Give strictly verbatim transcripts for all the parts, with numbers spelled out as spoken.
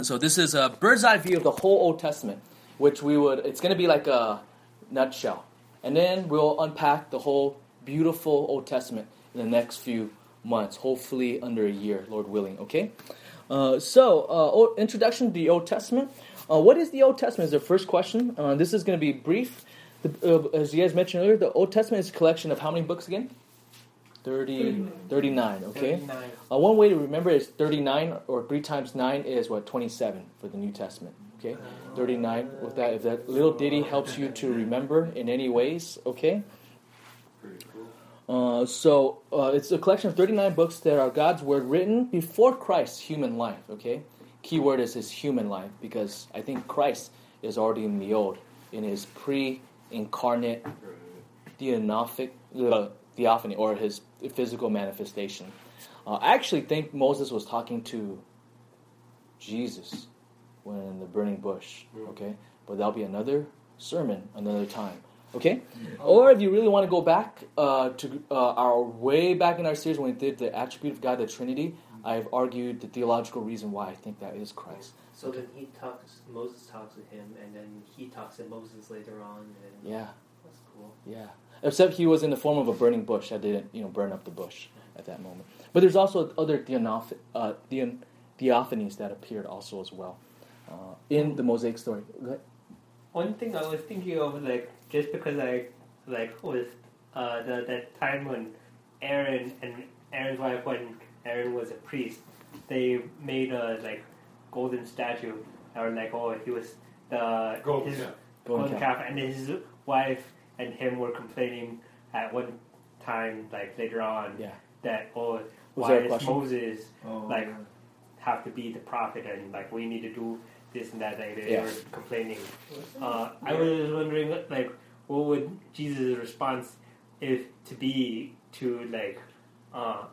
So this is a bird's eye view of the whole Old Testament, which we would, it's going to be like a nutshell. And then we'll unpack the whole beautiful Old Testament in the next few months, hopefully under a year, Lord willing, okay? Uh, so, uh, introduction to the Old Testament. Uh, what is the Old Testament is the first question. Uh, this is going to be brief. The, uh, as you guys mentioned earlier, the Old Testament is a collection of how many books again? thirty, thirty-nine, okay? thirty-nine. Uh, one way to remember is thirty-nine, or three times nine is, what, twenty-seven for the New Testament, okay? thirty-nine, with that, if that little ditty helps you to remember in any ways, okay? Uh, so, uh, it's a collection of thirty-nine books that are God's Word written before Christ's human life, okay? Key word is his human life, because I think Christ is already in the old, in his pre-incarnate theophanic, uh, theophany, or his physical manifestation. Uh, I actually think Moses was talking to Jesus when in the burning bush, okay? But that'll be another sermon, another time, okay? Or if you really want to go back uh, to uh, our way back in our series when we did the attribute of God, the Trinity, I've argued the theological reason why I think that is Christ. So okay. Then he talks, Moses talks with him, and then he talks to Moses later on. And yeah. That's cool. Yeah. Except he was in the form of a burning bush that didn't, you know, burn up the bush at that moment. But there's also other theonoph- uh, theon- theophanies that appeared also as well uh, in the Mosaic story. Go ahead. One thing I was thinking of, like, just because I, like, was uh, the that time when Aaron and Aaron's wife, when Aaron was a priest, they made a, like, golden statue. Or, like, oh, he was the golden, his yeah. golden, golden calf, and his wife and him were complaining at one time, like later on, yeah. that oh, was why does Moses oh, like yeah. have to be the prophet and like we need to do this and that? Like they yeah. were complaining. Uh, I was wondering, like, what would Jesus' response if to be to like uh,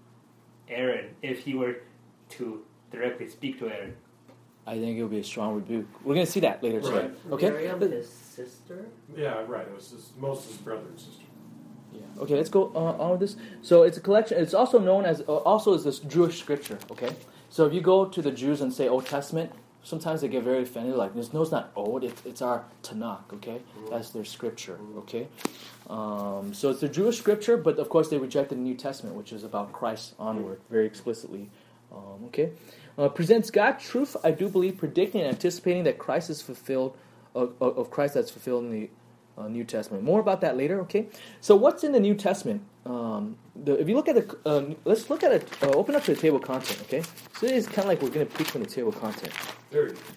Aaron if he were to directly speak to Aaron? I think it would be a strong rebuke. We're going to see that later today. Right. Okay. Miriam, his sister. Yeah, right. It was his, Moses' brother and sister. Yeah. Okay. Let's go uh, on with this. So it's a collection. It's also known as uh, also as this Jewish scripture. Okay. So if you go to the Jews and say Old Testament, sometimes they get very offended. Like, no, it's not old. It, it's our Tanakh. Okay. That's their scripture. Okay. Um, so it's the Jewish scripture, but of course they rejected the New Testament, which is about Christ onward, very explicitly. Um, okay. Uh, presents God's truth, I do believe, predicting and anticipating that Christ is fulfilled, uh, of Christ that's fulfilled in the uh, New Testament. More about that later, okay? So what's in the New Testament? Um, the, if you look at the, uh, let's look at it, uh, open up to the table of content, okay? So it is kind of like we're going to preach from the table of content. There you go.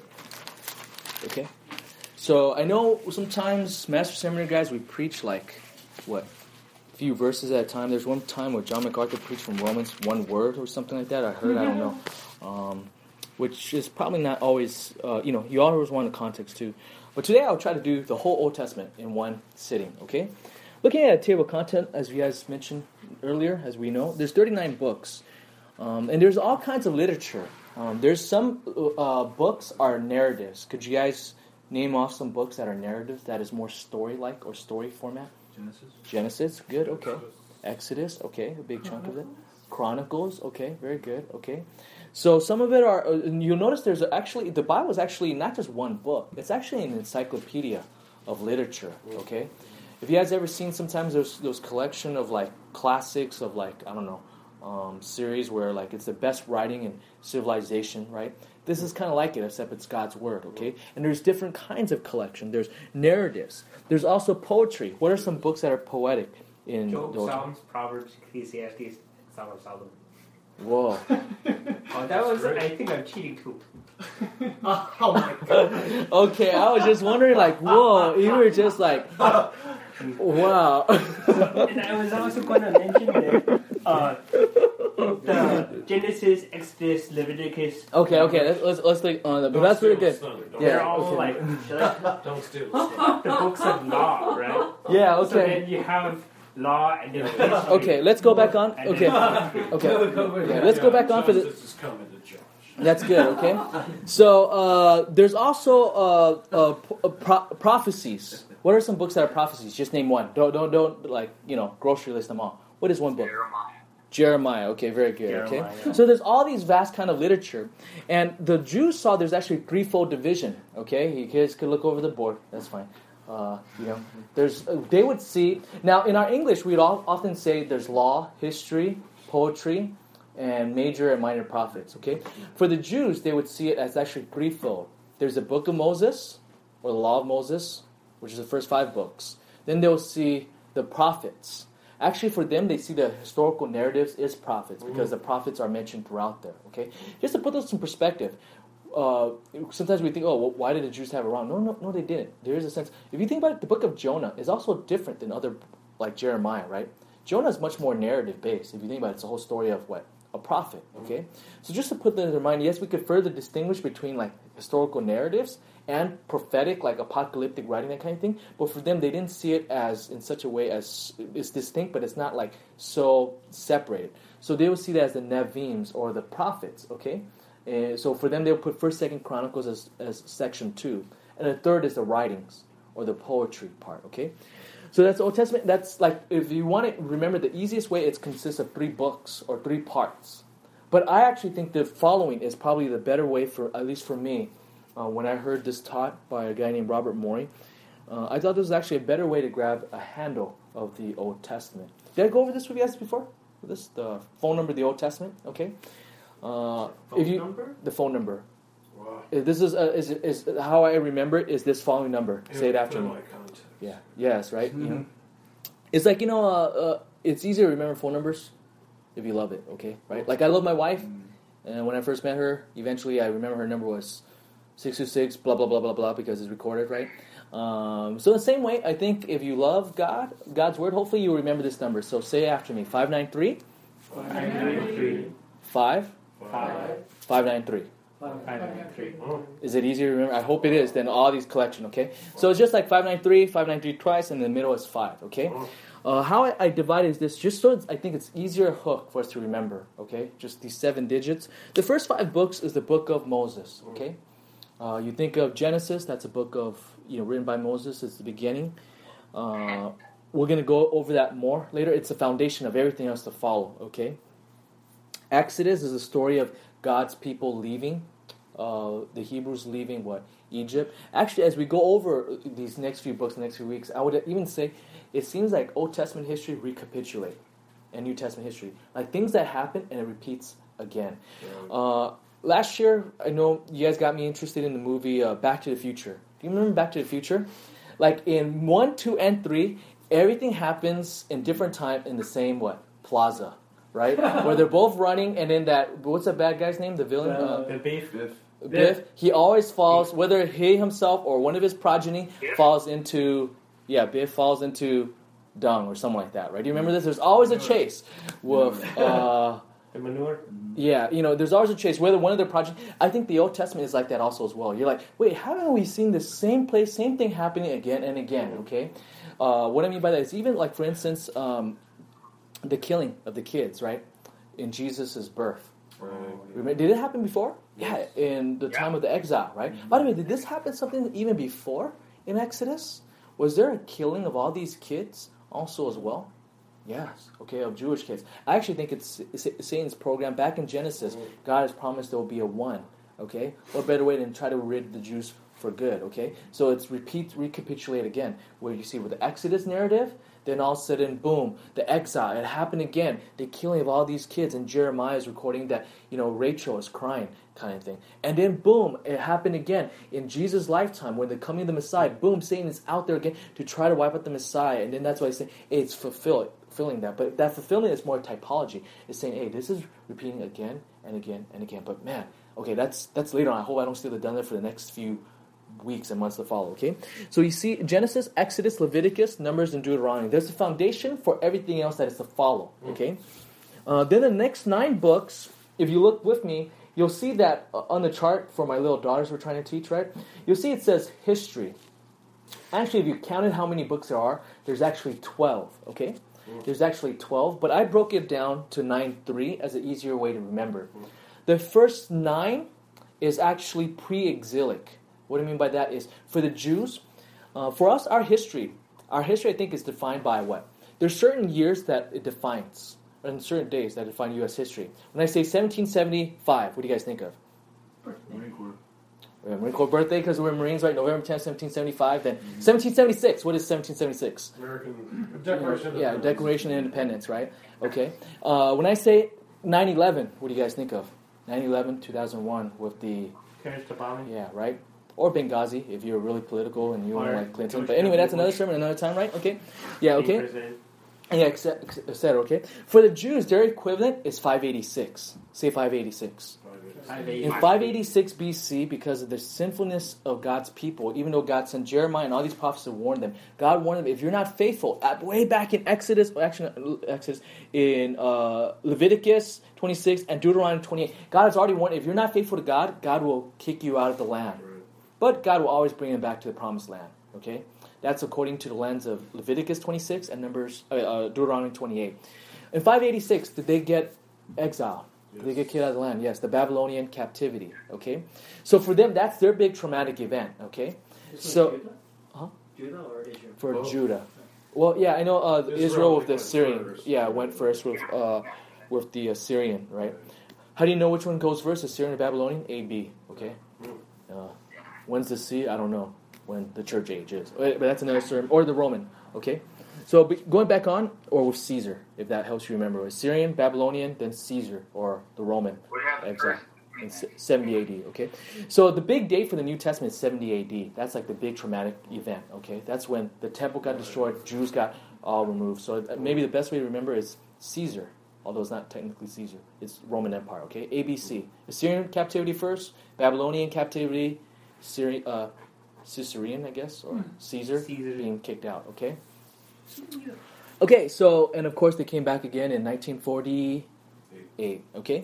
Okay? So I know sometimes Master Seminary guys, we preach like, what, a few verses at a time. There's one time where John MacArthur preached from Romans one word or something like that. I heard, I don't know. Um, which is probably not always, uh, you know, you always want the context too. But today I'll try to do the whole Old Testament in one sitting, okay? Looking at a table of content, as you guys mentioned earlier, as we know, there's thirty-nine books. Um, and there's all kinds of literature. Um, there's some uh, books are narratives. Could you guys name off some books that are narratives, that is more story-like or story format? Genesis. Genesis, good, okay. Exodus, okay, a big chunk of it. Chronicles, okay, very good, okay. So some of it are, uh, you'll notice there's actually, the Bible is actually not just one book. It's actually an encyclopedia of literature, okay. If you guys ever seen sometimes those those collection of like classics of like, I don't know, um, series where like it's the best writing in civilization, right? This is kind of like it, except it's God's Word, okay? And there's different kinds of collection. There's narratives. There's also poetry. What are some books that are poetic in Job, those? Psalms, Proverbs, Ecclesiastes, Song of Solomon. Whoa. Oh, that was, I think I'm cheating too. oh, oh my god. Okay, I was just wondering, like, whoa, you were just like, wow. And I was also going to mention that uh, the Genesis, Exodus, Leviticus. Okay, okay, let's let's, let's think on that. But that's really good. Thunder. Yeah, They're all okay. like, like Don't steal the the books of law, right? Yeah, So okay. then you have law and then history. Okay, let's go back on. And Okay, then- okay. Yeah, let's go back on for the. Justice is coming to Josh. That's good. Okay. So uh, there's also uh, uh, p- uh, pro- prophecies. What are some books that are prophecies? Just name one. Don't don't don't like you know grocery list them all. What is one book? Jeremiah. Jeremiah. Okay, very good. Jeremiah. Okay, so there's all these vast kind of literature, and the Jews saw there's actually threefold division. Okay, you guys could look over the board. That's fine. Uh, you know, there's uh, they would see now in our English we'd all, often say there's law, history, poetry, and major and minor prophets. Okay, for the Jews they would see it as actually threefold. There's the Book of Moses, or the Law of Moses, which is the first five books. Then they'll see the prophets. Actually, for them, they see the historical narratives as prophets because the prophets are mentioned throughout there. Okay, just to put this in perspective, uh, sometimes we think, oh, well, why did the Jews have it wrong? No, no, no, they didn't. There is a sense. If you think about it, the book of Jonah is also different than other, like Jeremiah, right? Jonah is much more narrative based. If you think about it, it's a whole story of what? A prophet. Okay, so just to put that in mind, yes, we could further distinguish between like historical narratives and prophetic, like apocalyptic writing, that kind of thing. But for them, they didn't see it as in such a way as it's distinct, but it's not like so separated. So they would see that as the Nevims or the prophets. Okay, and so for them, they would put First, Second Chronicles as as section two, and the third is the writings or the poetry part. Okay, so that's Old Testament. That's like if you want to remember the easiest way, it consists of three books or three parts. But I actually think the following is probably the better way for at least for me. Uh, when I heard this taught by a guy named Robert Morey, uh, I thought this was actually a better way to grab a handle of the Old Testament. Did I go over this with you guys before? This the phone number of the Old Testament. Okay, uh, Phone if you number? the phone number. Wow. Uh, This is, uh, is is how I remember it. Is this following number? Say it after me. My context. Yeah. Yes. Right. You know, it's like you know, uh, uh, it's easier to remember phone numbers if you love it. Okay. Right. Like I love my wife, and when I first met her, eventually I remember her number was six two six, blah, blah, blah, blah, blah, because it's recorded, right? Um, so in the same way, I think if you love God, God's Word, hopefully you'll remember this number. So say after me, five nine three, Five nine three. five, Five. five nine three. Five nine three. Oh, Is it easier to remember? I hope it is, then all these collection, okay? So it's just like five nine three, five nine three twice, and in the middle is five, okay? Uh, how I, I divide is this, just so it's, I think it's easier hook for us to remember, okay? Just these seven digits. The first five books is the book of Moses, okay? Uh, you think of Genesis, that's a book of, you know, written by Moses, it's the beginning. Uh, we're going to go over that more later. It's the foundation of everything else to follow, okay? Exodus is a story of God's people leaving, uh, the Hebrews leaving, what, Egypt. Actually, as we go over these next few books, the next few weeks, I would even say it seems like Old Testament history recapitulate and New Testament history. Like things that happen and it repeats again. Uh, last year, I know you guys got me interested in the movie uh, Back to the Future. Do you remember Back to the Future? Like in one, two, and three, everything happens in different time in the same, what, plaza, right? Where they're both running, and then that, what's that bad guy's name? The villain? Uh, The beef. Biff. Biff. He always falls, whether he himself or one of his progeny falls into, yeah, Biff falls into dung or something like that, right? Do you remember this? There's always a chase with, uh, The manure. yeah, you know, there's always a chase. Whether one of their progeny, I think the Old Testament is like that also as well. You're like, wait, haven't we seen the same place, same thing happening again and again? Okay, uh, what I mean by that is even like, for instance, um, the killing of the kids, right, in Jesus' birth. Right. Remember, did it happen before? Yeah, in the time of the exile, right? By the way, did this happen something even before in Exodus? Was there a killing of all these kids also as well? Yes, okay, of Jewish kids. I actually think it's, it's Satan's program. Back in Genesis, God has promised there will be a one, okay? What better way than try to rid the Jews for good, okay? So it's repeat, recapitulate again, where you see with the Exodus narrative, then all of a sudden, boom, the exile, it happened again, the killing of all these kids, and Jeremiah is recording that, you know, Rachel is crying, kind of thing. And then, boom, it happened again in Jesus' lifetime, when the coming of the Messiah, boom, Satan is out there again to try to wipe out the Messiah, and then that's why he's saying, hey, it's fulfilled. Fulfilling that, but that fulfillment is more typology. It's saying, "Hey, this is repeating again and again and again." But man, okay, that's that's later on. I hope I don't steal the thunder for the next few weeks and months to follow. Okay, so you see Genesis, Exodus, Leviticus, Numbers, and Deuteronomy. There's a foundation for everything else that is to follow. Okay, uh, then the next nine books, if you look with me, you'll see that uh, on the chart for my little daughters we're trying to teach. Right, you'll see it says history. Actually, if you counted how many books there are, there's actually twelve. Okay. There's actually twelve, but I broke it down to nine three as an easier way to remember. The first nine is actually pre-exilic. What I mean by that is, for the Jews, uh, for us, our history, our history I think is defined by what? There's certain years that it defines. on certain days that define U S history. When I say seventeen seventy-five, what do you guys think of? Marine Corps. We have Marine Corps birthday because we're Marines, right? November tenth, seventeen seventy-five. Then seventeen seventy-six. What is seventeen seventy-six? American Declaration of Yeah, Independence. Declaration of Independence, right? Okay. Uh, when I say nine eleven, what do you guys think of? nine eleven, two thousand one with the, Carrots to bombing. yeah, right? Or Benghazi, if you're really political and you want Or like Clinton. George But anyway, that's W. another Bush. sermon, another time, right? Okay. Yeah, Being okay. president. Yeah, et cetera, okay? For the Jews, their equivalent is five eighty-six. Say five eighty-six. five In eighty. five eighty-six B C, because of the sinfulness of God's people, even though God sent Jeremiah and all these prophets to warn them, God warned them, if you're not faithful, at, way back in Exodus, actually, Exodus, in uh, Leviticus twenty-six and Deuteronomy twenty-eight, God has already warned, if you're not faithful to God, God will kick you out of the land. But God will always bring them back to the promised land, okay? That's according to the lens of Leviticus twenty-six and Numbers, uh, uh, Deuteronomy twenty-eight. In five eighty-six, did they get exiled? Did they get kicked out of the land? Yes, the Babylonian captivity, okay? So for them, that's their big traumatic event, okay? This was So- Judah? Huh? Judah or Israel? For Both. Judah. Well, yeah, I know uh, Israel, Israel with the went Syrian. first. Yeah, went first with uh, with the Assyrian, right? How do you know which one goes first, Assyrian or Babylonian? A, B, okay? Uh, when's the C? I don't know when the church age is. But that's another sermon. Or the Roman, okay? So but going back on, or with Caesar, if that helps you remember. Assyrian, Babylonian, then Caesar, or the Roman exile in seventy A D, okay? So the big date for the New Testament is seventy A D. That's like the big traumatic event, okay? That's when the temple got destroyed, Jews got all removed. So maybe the best way to remember is Caesar, although it's not technically Caesar. It's Roman Empire, okay? A B C. Assyrian captivity first, Babylonian captivity, Syri- uh, Caesarean, I guess, or Caesar, Caesar. being kicked out, okay? Okay, so, and of course they came back again in nineteen forty-eight, okay?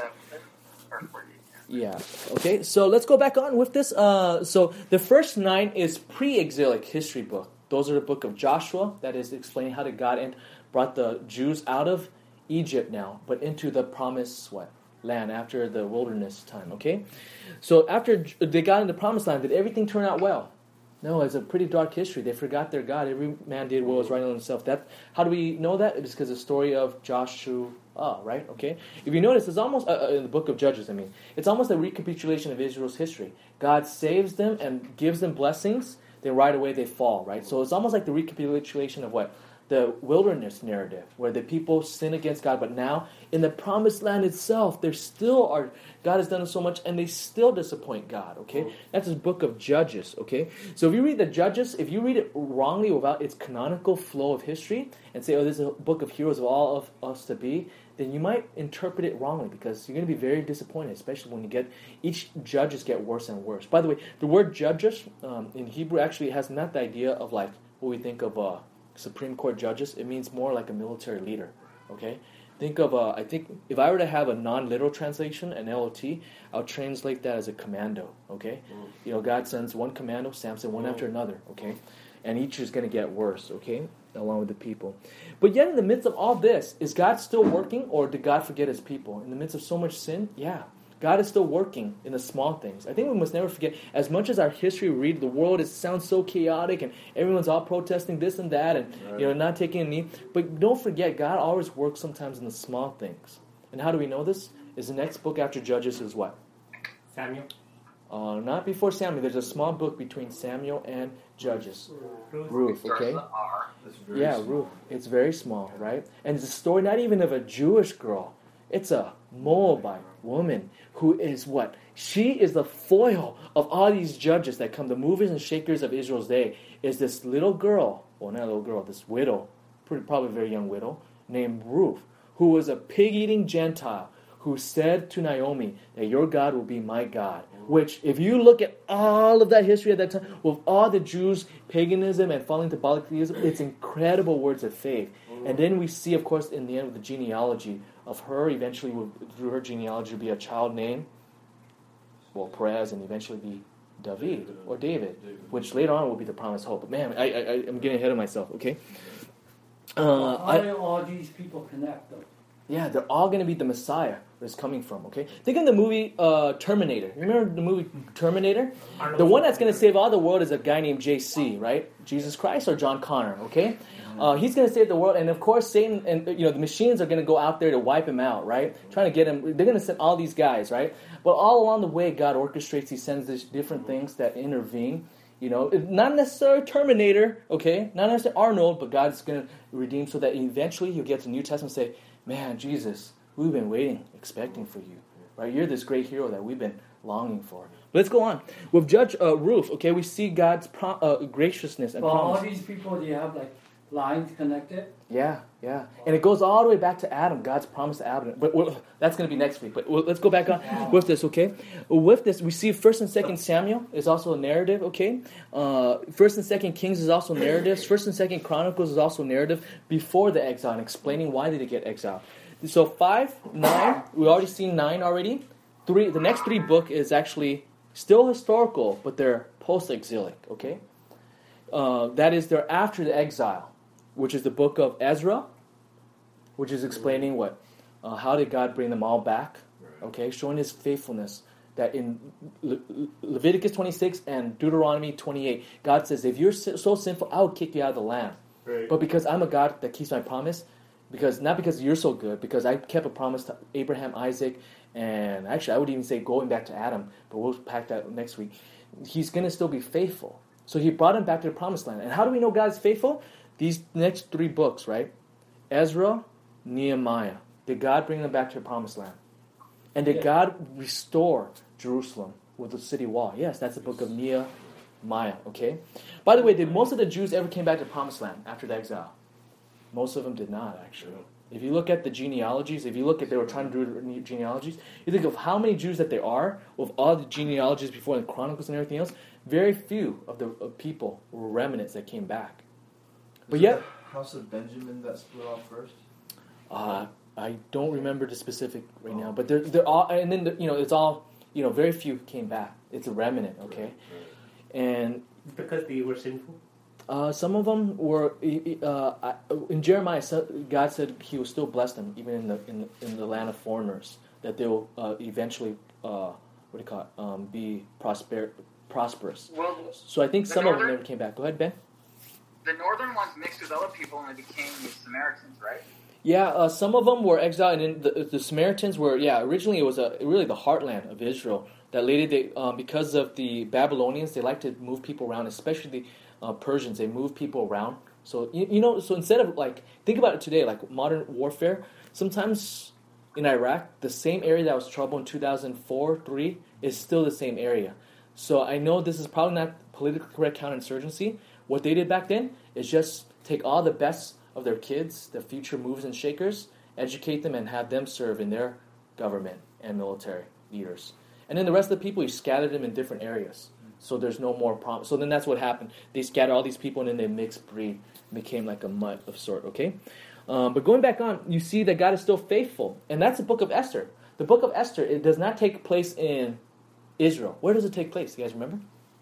Yeah, okay, so let's go back on with this. Uh, so the first nine is pre-exilic history book. Those are the book of Joshua, that is explaining how did God and brought the Jews out of Egypt now, but into the promised what? Land after the wilderness time, okay? So after they got into the promised land, did everything turn out well? No, it's a pretty dark history. They forgot their God. Every man did what was right on himself. That, how do we know that? It's because of the story of Joshua, right? Okay? If you notice, it's almost, uh, in the book of Judges, I mean, it's almost a recapitulation of Israel's history. God saves them and gives them blessings, then right away they fall, right? So it's almost like the recapitulation of what? The wilderness narrative, where the people sin against God, but now in the promised land itself, there still are, God has done so much, and they still disappoint God, okay? That's the book of Judges, okay? So if you read the Judges, if you read it wrongly without its canonical flow of history, and say, oh, this is a book of heroes of all of us to be, then you might interpret it wrongly, because you're going to be very disappointed, especially when you get, each Judges get worse and worse. By the way, the word Judges um, in Hebrew actually has not the idea of like, what we think of, uh, Supreme Court judges. It means more like a military leader, okay? Think of, uh, I think, if I were to have a non-literal translation, an L O T, I'll translate that as a commando, okay? Mm. You know, God sends one commando, Samson, one mm. after another, okay? And each is going to get worse, okay? Along with the people. But yet in the midst of all this, is God still working, or did God forget his people? In the midst of so much sin? Yeah. God is still working in the small things. I think we must never forget, as much as our history we read, the world it sounds so chaotic and everyone's all protesting this and that and right. you know not taking a knee. But don't forget, God always works sometimes in the small things. And how do we know this? Is the next book after Judges is what? Samuel? Uh, not before Samuel. There's a small book between Samuel and Judges. Ruth. Ruth, okay? Yeah, small. Ruth. It's very small, right? And it's a story not even of a Jewish girl. It's a Moabite woman who is what? She is the foil of all these judges that come, the movers and shakers of Israel's day, is this little girl, well not a little girl, this widow, pretty, probably a very young widow, named Ruth, who was a pig-eating Gentile, who said to Naomi that your God will be my God. Which, if you look at all of that history at that time, with all the Jews' paganism and falling to polytheism, it's incredible words of faith. And then we see, of course, in the end of the genealogy of her, eventually will, through her genealogy, will be a child named, well, Perez, and eventually be David, or David, which later on will be the promised hope. But man, I, I, I'm getting ahead of myself, okay? Uh, How I, do all these people connect, though? yeah, they're all going to be the Messiah. it's coming from, okay? Think of the movie uh, Terminator. You remember the movie Terminator? The one that's going to save all the world is a guy named J C, right? Jesus Christ or John Connor, okay? Uh, he's going to save the world, and of course Satan and you know the machines are going to go out there to wipe him out, right? Trying to get him. They're going to send all these guys, right? But all along the way, God orchestrates. He sends these different things that intervene. You know, not necessarily Terminator, okay? Not necessarily Arnold, but God's going to redeem so that eventually he'll get to the New Testament and say, man, Jesus, we've been waiting, expecting for you, right? You're this great hero that we've been longing for. Let's go on. With Judge uh, Ruth, okay, we see God's pro- uh, graciousness and For promise. all these people, they have like lines connected. Yeah, yeah. And it goes all the way back to Adam, God's promise to Adam. But we'll, that's going to be next week. But we'll, let's go back on Wow. with this, okay? With this, we see First and Second Samuel is also a narrative, okay? Uh, First and Second Kings is also narratives. First and Second Chronicles is also narrative before the exile and explaining why did they get exiled. So five, nine, we already seen nine already. Three, the next three book is actually still historical, but they're post-exilic, okay? Uh, that is, they're after the exile, which is the book of Ezra, which is explaining what, uh, how did God bring them all back, okay, showing His faithfulness. That in Le- Leviticus twenty-six and Deuteronomy twenty-eight, God says, if you're so sinful, I will kick you out of the land. Right. But because I'm a God that keeps my promise, because not because you're so good, because I kept a promise to Abraham, Isaac, and actually I would even say going back to Adam, but we'll pack that next week. He's going to still be faithful. So He brought him back to the promised land. And how do we know God's faithful? These next three books, right? Ezra, Nehemiah. Did God bring them back to the promised land? And did Yeah. God restore Jerusalem with the city wall? Yes, that's the book of Nehemiah, okay? By the way, did most of the Jews ever came back to the promised land after the exile? Most of them did not, actually. If you look at the genealogies, if you look at, they were trying to do genealogies, you think of how many Jews that there are, with all the genealogies before the Chronicles and everything else, very few of the of people were remnants that came back. But yet, House of Benjamin that split off first? uh, I don't remember the specific right now, but they're they're all, and then the, you know it's all, you know, very few came back. It's a remnant, okay, and Because they were sinful. uh, some of them were uh, I- in Jeremiah. so- God said He will still bless them, even in the in, in the land of foreigners, that they will uh, eventually uh, what do you call it, um, be prosper prosperous. Well, So I think The some of them northern- never came back. Go ahead, Ben. the northern ones mixed with other people and they became the Samaritans, right? Yeah, uh, some of them were exiled, and then the, the Samaritans were, yeah, originally it was a, really the heartland of Israel. That later, they, um, because of the Babylonians, they like to move people around, especially the uh, Persians. They move people around. So, you, you know, so instead of, like, think about it today, like modern warfare, sometimes in Iraq, the same area that was trouble in two thousand four, three is still the same area. So I know this is probably not politically correct counterinsurgency. What they did back then is just take all the best of their kids, the future movers and shakers, educate them and have them serve in their government and military leaders. And then the rest of the people, you scatter them in different areas. So there's no more problem. So then that's what happened. They scatter all these people and then they mixed breed, became like a mutt of sort, okay? Um, but going back on, you see that God is still faithful. And that's the book of Esther. The book of Esther, it does not take place in Israel. Where does it take place? You guys remember?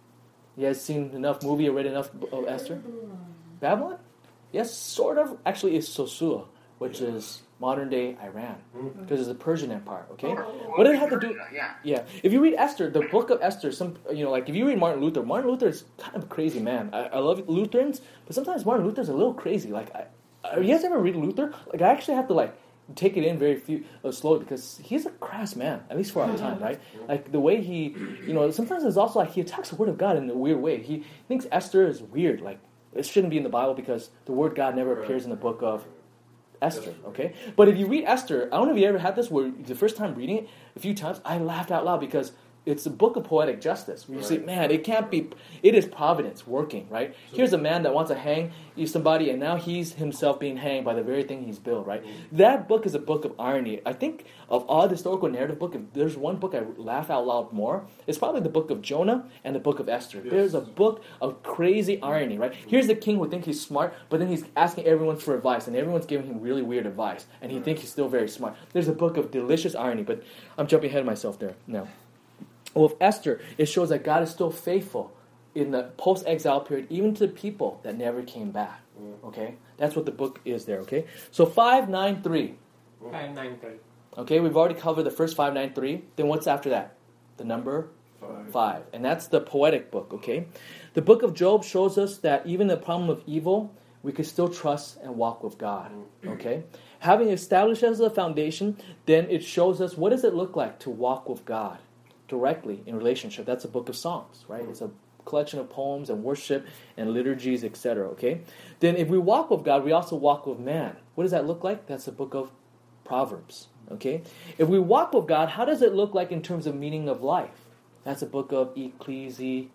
You guys seen enough movie or read enough of Esther? Babylon? Yes, sort of. Actually, it's Sosua, which is modern-day Iran. Because it's a Persian empire, okay? What did it have to do... Yeah. Yeah. If you read Esther, the book of Esther, some you know, like if you read Martin Luther, Martin Luther is kind of a crazy man. I, I love Lutherans, but sometimes Martin Luther's a little crazy. Like, I, I, you guys ever read Luther? Like, I actually have to, like, take it in very few, uh, slowly because he's a crass man, at least for our time, right? Like the way he, you know, sometimes it's also like he attacks the word of God in a weird way. He thinks Esther is weird, like it shouldn't be in the Bible because the word God never appears in the book of Esther, okay? But if you read Esther, I don't know if you ever had this where the first time reading it, a few times, I laughed out loud because it's a book of poetic justice. Where you say, man, it can't be, it is providence working, right? Here's a man that wants to hang somebody, and now he's himself being hanged by the very thing he's built, right? That book is a book of irony. I think of all the historical narrative book, if there's one book I laugh out loud more, it's probably the book of Jonah and the book of Esther. Yes. There's a book of crazy irony, right? Here's the king who thinks he's smart, but then he's asking everyone for advice, and everyone's giving him really weird advice, and he thinks he's still very smart. There's a book of delicious irony, but I'm jumping ahead of myself there now. Well, with Esther, it shows that God is still faithful in the post-exile period, even to the people that never came back. Okay? That's what the book is there, okay? So five nine three. five nine three. Okay, we've already covered the first five, nine, three. Then what's after that? The number Five. five. And that's the poetic book, okay? The book of Job shows us that even in the problem of evil, we could still trust and walk with God, okay? Having established as a foundation, then it shows us what does it look like to walk with God directly in relationship. That's a book of Psalms, right? It's a collection of poems and worship and liturgies, et cetera, okay? Then if we walk with God, we also walk with man. What does that look like? That's the book of Proverbs, okay? If we walk with God, how does it look like in terms of meaning of life? That's a book of Ecclesiastes,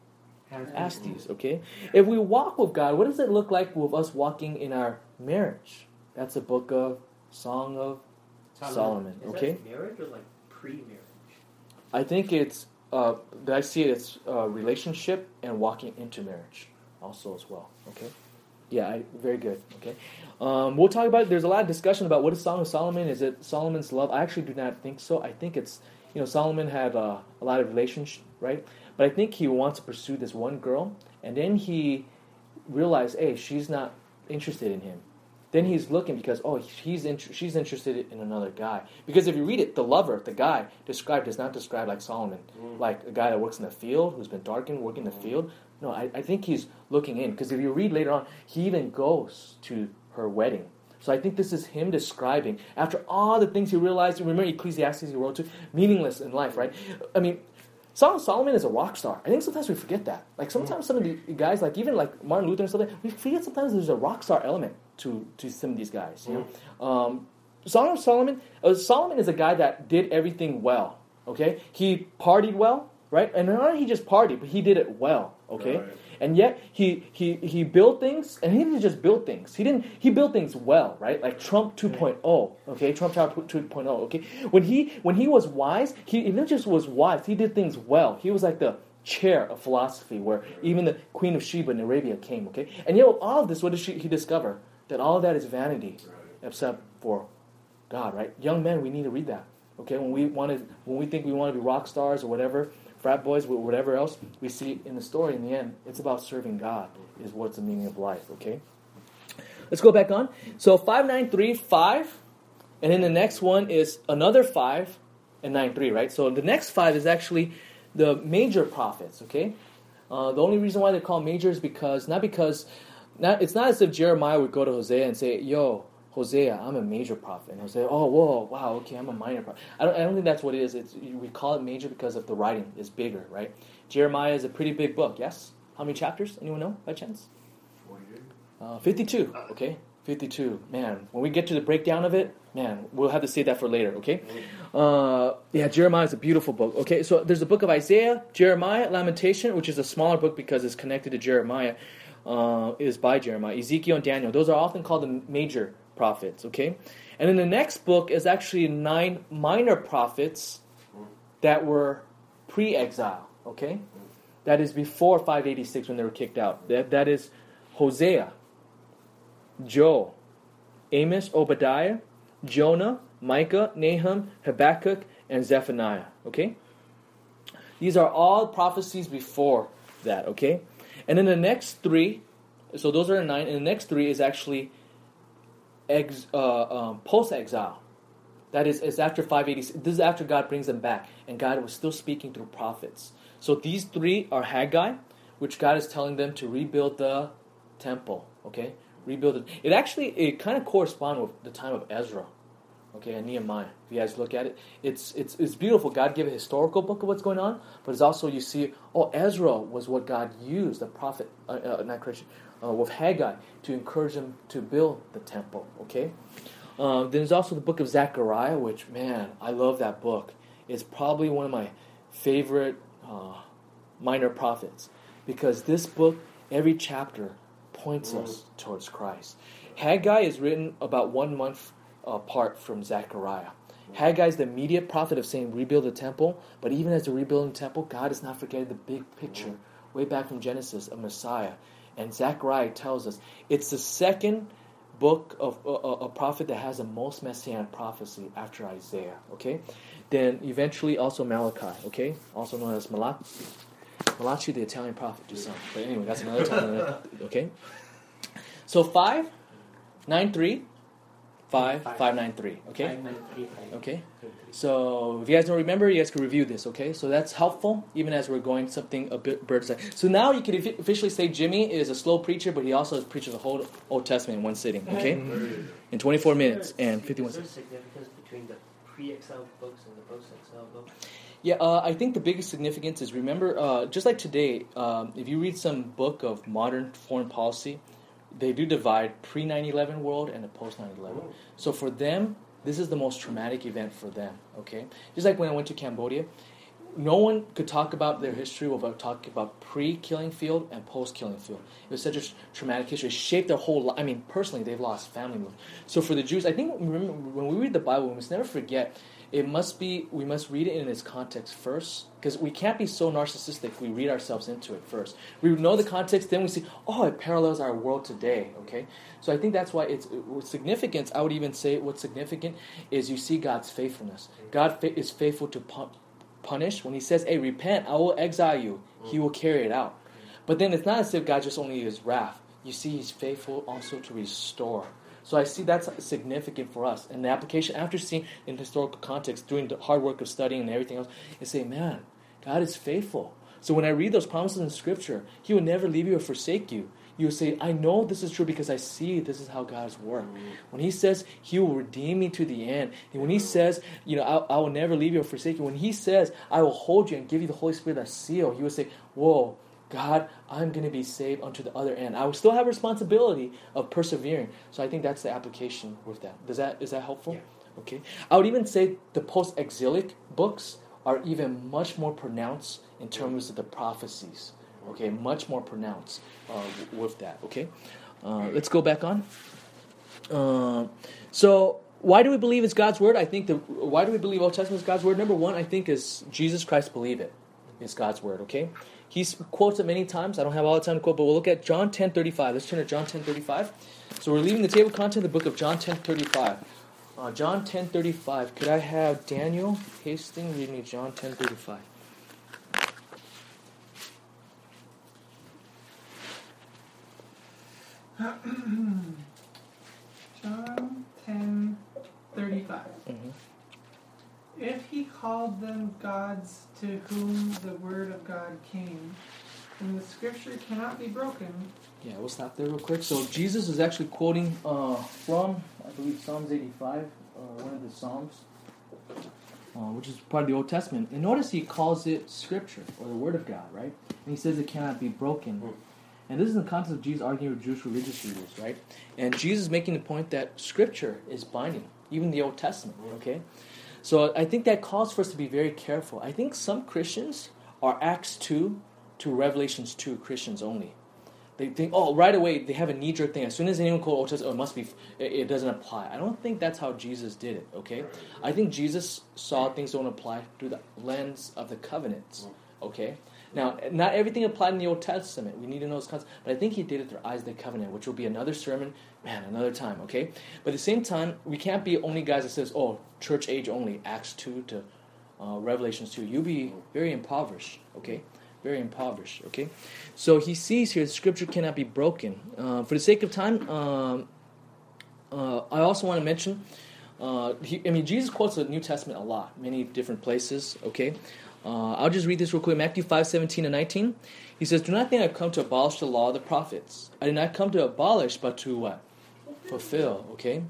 okay? If we walk with God, what does it look like with us walking in our marriage? That's a book of Song of Solomon, Is okay? that marriage or like pre-marriage? I think it's, uh, that I see it, it's uh, relationship and walking into marriage also as well, okay? Yeah, I, very good, okay? Um, we'll talk about, there's a lot of discussion about what is Song of Solomon. Is it Solomon's love? I actually do not think so. I think it's, you know, Solomon had uh, a lot of relationship, right? But I think he wants to pursue this one girl, and then he realized, hey, she's not interested in him. Then he's looking because, oh, he's int- she's interested in another guy. Because if you read it, the lover, the guy described, does not describe like Solomon, mm. like a guy that works in the field, who's been darkened, working in the field. No, I, I think he's looking in. Because if you read later on, he even goes to her wedding. So I think this is him describing, after all the things he realized, remember Ecclesiastes he wrote to, meaningless in life, right? I mean, Song of Solomon is a rock star. I think sometimes we forget that. Like sometimes some of the guys, like even like Martin Luther and stuff like that, we forget sometimes there's a rock star element to, to some of these guys. You know? um, Song of Solomon, uh, Solomon is a guy that did everything well. Okay, he partied well, right? And not only he just partied, but he did it well. Okay, Right. and yet he he he built things, and he didn't just build things. He didn't he built things well, right? Like Trump two point oh. Okay, Trump Tower two point oh. Okay, when he when he was wise, he, he not just was wise. He did things well. He was like the chair of philosophy, where even the Queen of Sheba in Arabia came. Okay, and yet with all of this, what did she, he discover? That all of that is vanity, except for God. Right? Young men, we need to read that. Okay, when we want to, when we think we want to be rock stars or whatever, frat boys, whatever else, we see in the story, in the end, it's about serving God, is what's the meaning of life, okay? Let's go back on. So five, nine, three, five, and then the next one is another five and nine, three, right? So the next five is actually the major prophets, okay? Uh, the only reason why they're called major is because, not because, not it's not as if Jeremiah would go to Hosea and say, yo, Hosea, I'm a major prophet. And Hosea, oh, whoa, wow, okay, I'm a minor prophet. I don't, I don't think that's what it is. It's, we call it major because of the writing is bigger, right? Jeremiah is a pretty big book, yes? How many chapters? Anyone know, by chance? Uh, fifty-two, okay? fifty-two. Man, when we get to the breakdown of it, man, we'll have to save that for later, okay? Uh, yeah, Jeremiah is a beautiful book, okay? So there's the book of Isaiah, Jeremiah, Lamentation, which is a smaller book because it's connected to Jeremiah, uh, is by Jeremiah. Ezekiel and Daniel, those are often called the major prophets, okay? And then the next book is actually nine minor prophets that were pre-exile, okay? That is before five eighty-six when they were kicked out. That, that is Hosea, Joel, Amos, Obadiah, Jonah, Micah, Nahum, Habakkuk, and Zephaniah, okay? These are all prophecies before that, okay? And then the next three, so those are nine, and the next three is actually Ex, uh, um, post-exile. That is, is after five eighty-six. This is after God brings them back, and God was still speaking through prophets. So these three are Haggai, which God is telling them to rebuild the temple. Okay, rebuild it. It actually it kind of corresponds with the time of Ezra. Okay, and Nehemiah. If you guys look at it, it's it's it's beautiful. God gave a historical book of what's going on, but it's also you see, oh, Ezra was what God used, the prophet, uh, uh, not Christian. Uh, with Haggai to encourage them to build the temple, okay? Uh, there's also the book of Zechariah, which, man, I love that book. It's probably one of my favorite uh, minor prophets because this book, every chapter, points mm. us towards Christ. Haggai is written about one month apart from Zechariah. Mm. Haggai is the immediate prophet of saying, rebuild the temple, but even as they're rebuilding the temple, God is not forgetting the big picture, mm. way back from Genesis, of Messiah. And Zechariah tells us it's the second book of uh, a prophet that has the most messianic prophecy after Isaiah. Okay, then eventually also Malachi. Okay, also known as Malachi, Malachi the Italian prophet, just so. But anyway, that's another time. Okay, so five, nine, three, five, Five. five nine three. Okay? Five, nine, three, five, Okay. three. So if you guys don't remember, you guys can review this, okay? So that's helpful, even as we're going something a bit bird's eye. So now you can officially say Jimmy is a slow preacher, but he also has preached the whole Old Testament in one sitting, okay? In twenty-four minutes and fifty-one Is there seconds. significance between the pre-exiled books and the post-exiled books? Yeah, uh, I think the biggest significance is, remember, uh, just like today, um, if you read some book of modern foreign policy, they do divide pre nine eleven world and a post nine eleven. So for them, this is the most traumatic event for them, okay? Just like when I went to Cambodia, no one could talk about their history without talking about pre-killing field and post-killing field. It was such a traumatic history. It shaped their whole life. I mean, personally, they've lost family members. So for the Jews, I think remember, when we read the Bible, we must never forget, it must be, we must read it in its context first, because we can't be so narcissistic. We read ourselves into it first. We know the context, then we see, oh, it parallels our world today, okay? So I think that's why it's, with significance, I would even say what's significant is you see God's faithfulness. God fa- is faithful to pun- punish. When he says, hey, repent, I will exile you, he will carry it out. But then it's not as if God just only is wrath. You see he's faithful also to restore. So I see that's significant for us. And the application, after seeing in historical context, doing the hard work of studying and everything else, is say, man, God is faithful. So when I read those promises in Scripture, he will never leave you or forsake you. You will say, I know this is true because I see this is how God's work. When he says he will redeem me to the end, and when he says, you know, I, I will never leave you or forsake you, when he says, I will hold you and give you the Holy Spirit, that seal, he will say, whoa, God, I'm going to be saved unto the other end. I will still have responsibility of persevering. So I think that's the application with that. Does that is that helpful? Yeah. Okay. I would even say the post-exilic books are even much more pronounced in terms of the prophecies. Okay, much more pronounced uh, with that. Okay, uh, let's go back on. Uh, so why do we believe it's God's word? I think the why do we believe Old Testament is God's word? Number one, I think is Jesus Christ believe it. It's God's word. Okay. He quotes it many times. I don't have all the time to quote, but we'll look at John ten thirty-five. Let's turn to John ten thirty-five. So we're leaving the table of content of the book of John ten thirty-five. Uh, John ten thirty-five. Could I have Daniel Hastings read me John ten thirty-five? John ten thirty-five. Mm-hmm. If he called them gods to whom the word of God came, then the scripture cannot be broken. Yeah, we'll stop there real quick. So Jesus is actually quoting uh, from, I believe, Psalms eighty-five, uh, one of the Psalms, uh, which is part of the Old Testament. And notice he calls it Scripture, or the Word of God, right? And he says it cannot be broken. And this is in the context of Jesus arguing with Jewish religious leaders, right? And Jesus is making the point that Scripture is binding, even the Old Testament, okay? So I think that calls for us to be very careful. I think some Christians are Acts two to Revelations two Christians only. They think, oh, right away, they have a knee-jerk thing. As soon as anyone quotes Old Testament, oh, it must be, it, it doesn't apply. I don't think that's how Jesus did it, okay? I think Jesus saw things don't apply through the lens of the covenants, okay? Now, not everything applied in the Old Testament. We need to know those concepts. But I think he did it through eyes of the covenant, which will be another sermon, man, another time, okay? But at the same time, we can't be only guys that says, oh, church age only, Acts two to uh, Revelations two. You'll be very impoverished, okay? Very impoverished, okay? So he sees here, Scripture cannot be broken. Uh, for the sake of time, um, uh, I also want to mention, uh, he, I mean, Jesus quotes the New Testament a lot, many different places, okay? Uh, I'll just read this real quick. Matthew five, seventeen and nineteen. He says, do not think I've come to abolish the law of the prophets. I did not come to abolish, but to what? Fulfill, okay?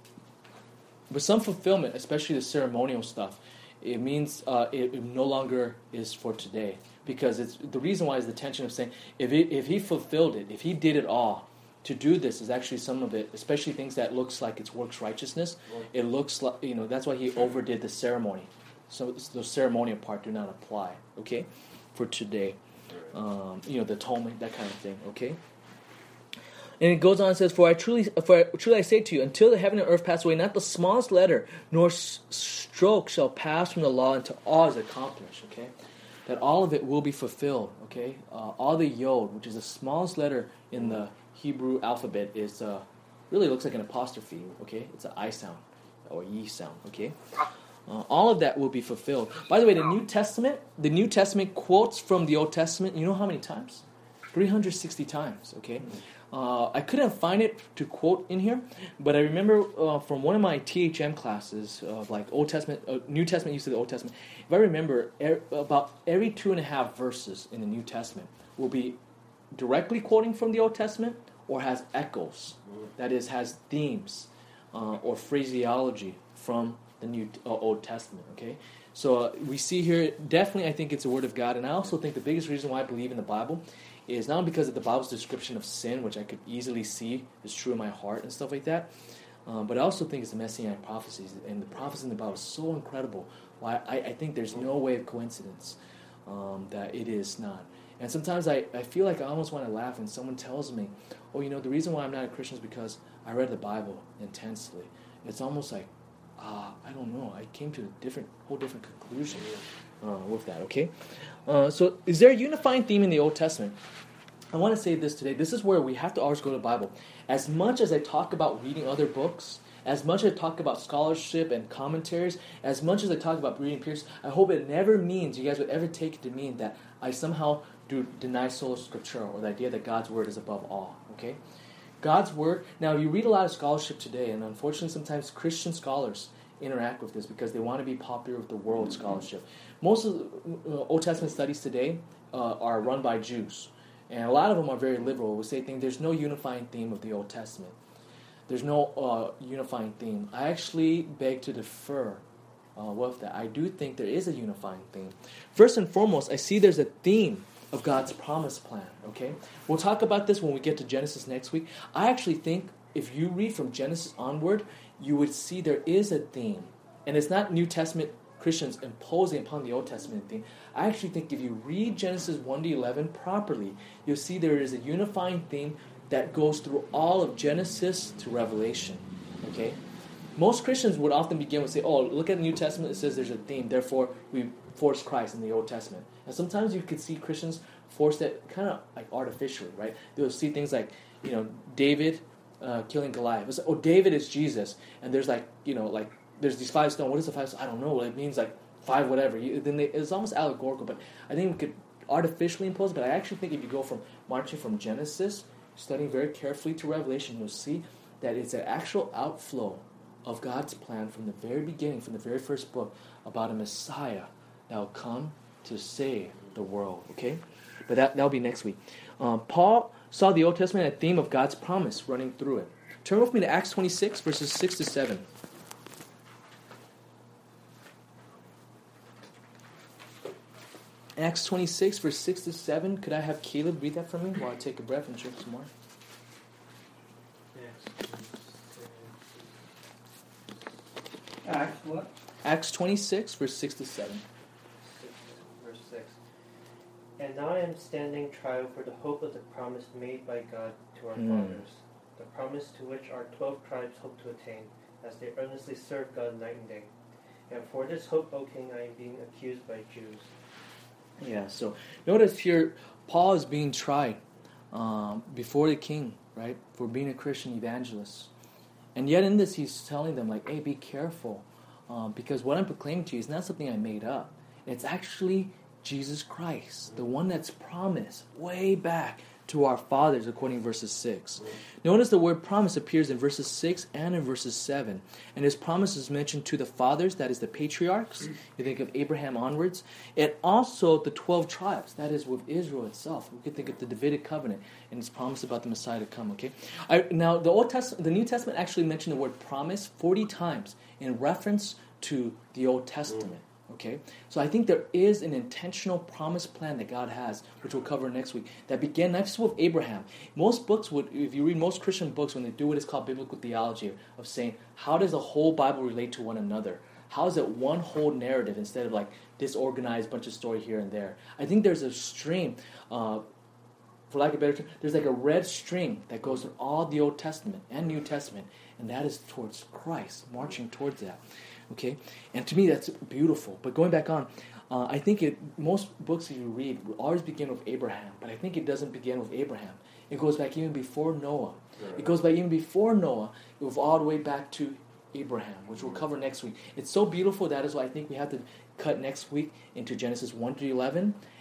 But some fulfillment, especially the ceremonial stuff, it means uh, it, it no longer is for today. Because it's the reason why is the tension of saying, if, it, if he fulfilled it, if he did it all, to do this is actually some of it, especially things that looks like it's works righteousness. It looks like, you know, that's why he overdid the ceremony. So the ceremonial part do not apply, okay, for today. Um, you know, the atonement, that kind of thing, okay? And it goes on and says, For I truly, for I, truly I say to you, until the heaven and earth pass away, not the smallest letter nor s- stroke shall pass from the law until all is accomplished, okay? That all of it will be fulfilled, okay? Uh, all the yod, which is the smallest letter in the Hebrew alphabet, is uh, really looks like an apostrophe, okay? It's an I sound, or ye sound, okay? Uh, all of that will be fulfilled. By the way, the New Testament, the New Testament quotes from the Old Testament. You know how many times? three hundred sixty times, okay? Uh, I couldn't find it to quote in here, but I remember uh, from one of my T H M classes of like Old Testament, uh, New Testament use of the Old Testament, if I remember, er, about every two and a half verses in the New Testament will be directly quoting from the Old Testament or has echoes, that is, has themes uh, or phraseology from the New uh, Old Testament, okay? So uh, we see here, definitely I think it's the Word of God, and I also think the biggest reason why I believe in the Bible is not because of the Bible's description of sin, which I could easily see is true in my heart and stuff like that, um, but I also think it's the Messianic prophecies, and the prophecy in the Bible is so incredible. Why I, I think there's no way of coincidence um, that it is not. And sometimes I, I feel like I almost want to laugh when someone tells me, oh, you know, the reason why I'm not a Christian is because I read the Bible intensely. It's almost like, ah, I don't know, I came to a different, whole different conclusion uh, with that, okay? Uh, so is there a unifying theme in the Old Testament? I want to say this today. This is where we have to always go to the Bible. As much as I talk about reading other books, as much as I talk about scholarship and commentaries, as much as I talk about reading Pierce, I hope it never means, you guys would ever take it to mean that I somehow do deny sola scriptura, or the idea that God's Word is above all, okay? God's Word, now you read a lot of scholarship today, and unfortunately sometimes Christian scholars interact with this because they want to be popular with the world scholarship. Most of the uh, Old Testament studies today uh, are run by Jews, and a lot of them are very liberal. We say things, there's no unifying theme of the Old Testament. There's no uh, unifying theme. I actually beg to defer uh, with that. I do think there is a unifying theme. First and foremost, I see there's a theme of God's promise plan, okay? We'll talk about this when we get to Genesis next week. I actually think if you read from Genesis onward, you would see there is a theme. And it's not New Testament Christians imposing upon the Old Testament theme. I actually think if you read Genesis one to eleven properly, you'll see there is a unifying theme that goes through all of Genesis to Revelation, okay? Most Christians would often begin with say, oh, look at the New Testament, it says there's a theme, therefore we force Christ in the Old Testament. And sometimes you could see Christians force that kind of like artificially, right? They'll see things like, you know, David uh, killing Goliath. It's like, oh, David is Jesus. And there's like, you know, like, there's these five stones. What is the five stones? I don't know. It means like five whatever. You, then they, it's almost allegorical, but I think we could artificially impose it. But I actually think if you go from marching from Genesis, studying very carefully to Revelation, you'll see that it's an actual outflow of God's plan from the very beginning, from the very first book, about a Messiah that will come to save the world, okay? But that, that'll be next week. Um, Paul saw the Old Testament a theme of God's promise running through it. Turn with me to Acts twenty-six, verses six to seven. Acts twenty-six, verse six to seven. Could I have Caleb read that for me while I take a breath and drink some more? Acts what? Acts twenty-six, verse six to seven. Verse six. And now I am standing trial for the hope of the promise made by God to our Mm. fathers, the promise to which our twelve tribes hope to attain, as they earnestly serve God night and day. And for this hope, O King, I am being accused by Jews. Yeah, so notice here, Paul is being tried um, before the king, right, for being a Christian evangelist. And yet in this, he's telling them, like, hey, be careful, um, because what I'm proclaiming to you is not something I made up. It's actually Jesus Christ, the one that's promised way back to our fathers, according to verses six. Notice the word promise appears in verses six and in verses seven. And his promise is mentioned to the fathers, that is the patriarchs. You think of Abraham onwards. And also the twelve tribes, that is with Israel itself. We could think of the Davidic covenant and its promise about the Messiah to come, okay? I, now, the Old Testament, the New Testament actually mentioned the word promise forty times in reference to the Old Testament. Okay, so I think there is an intentional promise plan that God has, which we'll cover next week, that began not just with Abraham. Most books would, if you read most Christian books, when they do what is called biblical theology, of saying, how does the whole Bible relate to one another? How is it one whole narrative instead of like disorganized bunch of story here and there? I think there's a stream, uh, for lack of a better term, there's like a red string that goes through all the Old Testament and New Testament, and that is towards Christ, marching towards that. Okay, and to me that's beautiful. But going back on, uh, I think it, most books that you read will always begin with Abraham, but I think it doesn't begin with Abraham. It goes back even before Noah. It goes back even before Noah. It goes all the way back to Abraham, which we'll cover next week. It's so beautiful. That is why I think we have to cut next week into Genesis one to eleven,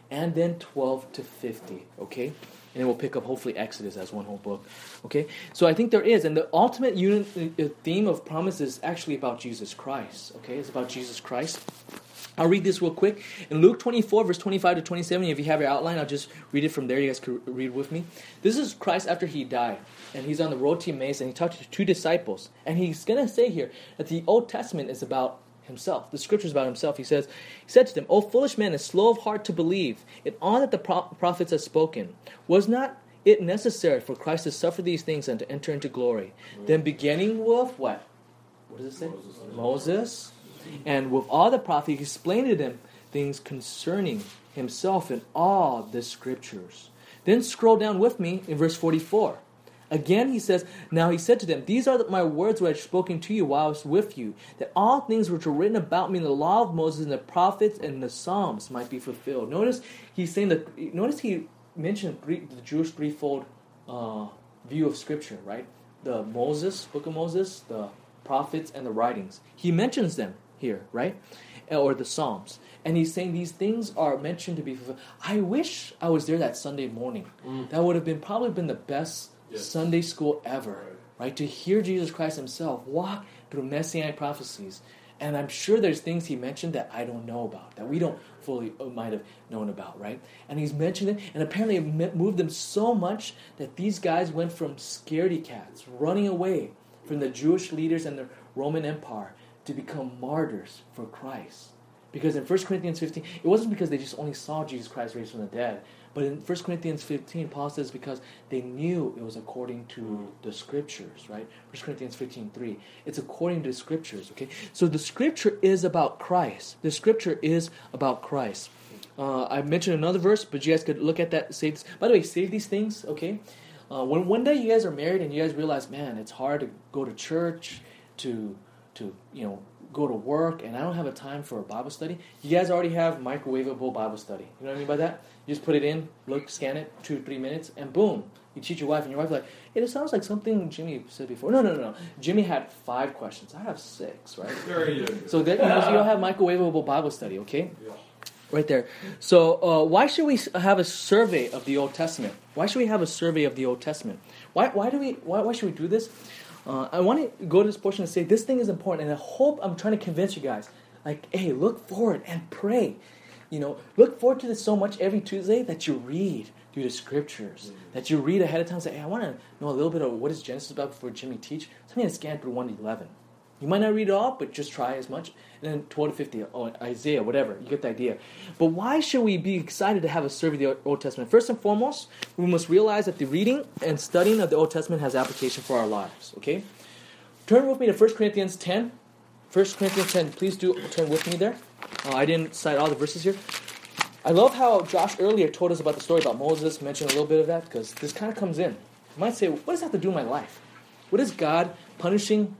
and then twelve to fifty, okay? And then we'll pick up hopefully Exodus as one whole book, okay? So I think there is, and the ultimate unit, uh, theme of promise is actually about Jesus Christ, okay? It's about Jesus Christ. I'll read this real quick. In Luke twenty-four, verse twenty-five to twenty-seven, if you have your outline, I'll just read it from there. You guys can read with me. This is Christ after he died, and he's on the road to Emmaus, and he talked to two disciples. And he's going to say here that the Old Testament is about himself. The scripture is about himself. He says, he said to them, O foolish men, and slow of heart to believe in all that the pro- prophets have spoken. Was not it necessary for Christ to suffer these things and to enter into glory? Then beginning with what? What does it say? Moses. Moses. And with all the prophets, he explained to them things concerning himself in all the scriptures. Then scroll down with me in verse forty-four. Again, he says, Now he said to them, These are my words which I have spoken to you while I was with you, that all things which were written about me in the law of Moses and the prophets and the Psalms might be fulfilled. Notice he's saying that. Notice he mentioned three, the Jewish threefold uh, view of Scripture, right? The Moses, Book of Moses, the prophets, and the writings. He mentions them here, right? Or the Psalms. And he's saying these things are mentioned to be fulfilled. I wish I was there that Sunday morning. Mm. That would have been probably been the best yes. Sunday school ever, right. right? To hear Jesus Christ himself walk through Messianic prophecies. And I'm sure there's things he mentioned that I don't know about, that we don't fully might have known about, right? And he's mentioned it, and apparently it moved them so much that these guys went from scaredy cats, running away from the Jewish leaders and the Roman Empire, to become martyrs for Christ. Because in First Corinthians fifteen, it wasn't because they just only saw Jesus Christ raised from the dead. But in First Corinthians fifteen, Paul says because they knew it was according to the Scriptures, right? First Corinthians fifteen three. It's according to the Scriptures, okay? So the Scripture is about Christ. The Scripture is about Christ. Uh, I mentioned another verse, but you guys could look at that. Save this. By the way, save these things, okay? Uh, when one day you guys are married and you guys realize, man, it's hard to go to church, to... to, you know, go to work, and I don't have a time for a Bible study. You guys already have microwavable Bible study. You know what I mean by that? You just put it in, look, scan it, two, three minutes, and boom. You teach your wife, and your wife's like, hey, this sounds like something Jimmy said before. No, no, no, no. Jimmy had five questions. I have six, right? Very good. So that, you know, so you'll have microwavable Bible study, okay? Yeah. Right there. So uh, why should we have a survey of the Old Testament? Why should we have a survey of the Old Testament? Why, why do we? Why, why should we do this? Uh, I want to go to this portion and say this thing is important, and I hope I'm trying to convince you guys. Like, hey, look forward and pray. You know, look forward to this so much every Tuesday that you read through the Scriptures, mm-hmm. that you read ahead of time and say, hey, I want to know a little bit of what is Genesis about before Jimmy teach. So I'm going to scan through one to eleven. You might not read it all, but just try as much. And then twelve to fifty, oh, Isaiah, whatever. You get the idea. But why should we be excited to have a survey of the Old Testament? First and foremost, we must realize that the reading and studying of the Old Testament has application for our lives. Okay? Turn with me to First Corinthians ten. First Corinthians ten. Please do turn with me there. Uh, I didn't cite all the verses here. I love how Josh earlier told us about the story about Moses, mentioned a little bit of that, because this kind of comes in. You might say, what does that have to do with my life? What is God punishing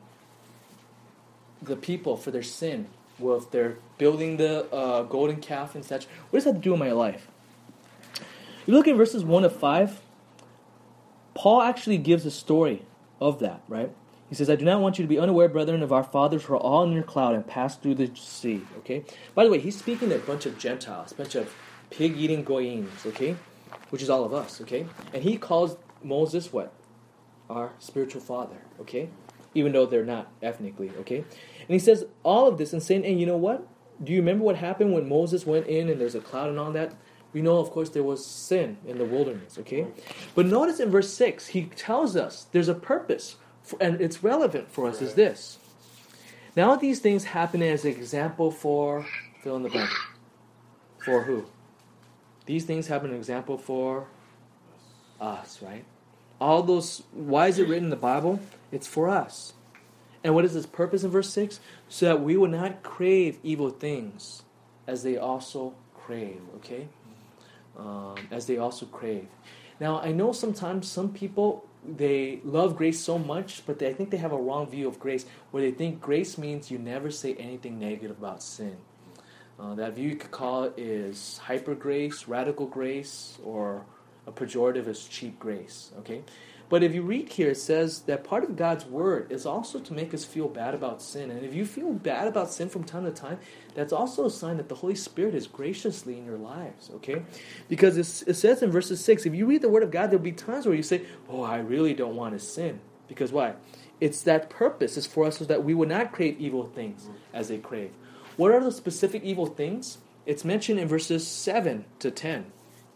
the people for their sin with their building the uh, golden calf and such? What does that have to do with my life? You look at verses one to five. Paul actually gives a story of that, right? He says, I do not want you to be unaware, brethren, of our fathers who are all in your cloud and passed through the sea, okay? By the way, he's speaking to a bunch of Gentiles, a bunch of pig-eating goyims, okay? Which is all of us, okay? And he calls Moses what? Our spiritual father, okay? Even though they're not ethnically, okay? And he says all of this and saying, and you know what? Do you remember what happened when Moses went in and there's a cloud and all that? We know, of course, there was sin in the wilderness, okay? But notice in verse six, he tells us there's a purpose, for, and it's relevant for us, is this. Now these things happen as an example for, fill in the blank. For who? These things happen as an example for us, right? All those, why is it written in the Bible? It's for us. And what is its purpose in verse six? So that we will not crave evil things as they also crave, okay? Um, as they also crave. Now, I know sometimes some people, they love grace so much, but they, I think they have a wrong view of grace, where they think grace means you never say anything negative about sin. Uh, that view you could call it is hyper grace, radical grace, or a pejorative is cheap grace, okay? But if you read here, it says that part of God's word is also to make us feel bad about sin. And if you feel bad about sin from time to time, that's also a sign that the Holy Spirit is graciously in your lives, okay? Because it, it says in verses six, if you read the word of God, there'll be times where you say, oh, I really don't want to sin. Because why? It's that purpose is for us so that we would not crave evil things as they crave. What are the specific evil things? It's mentioned in verses seven to ten.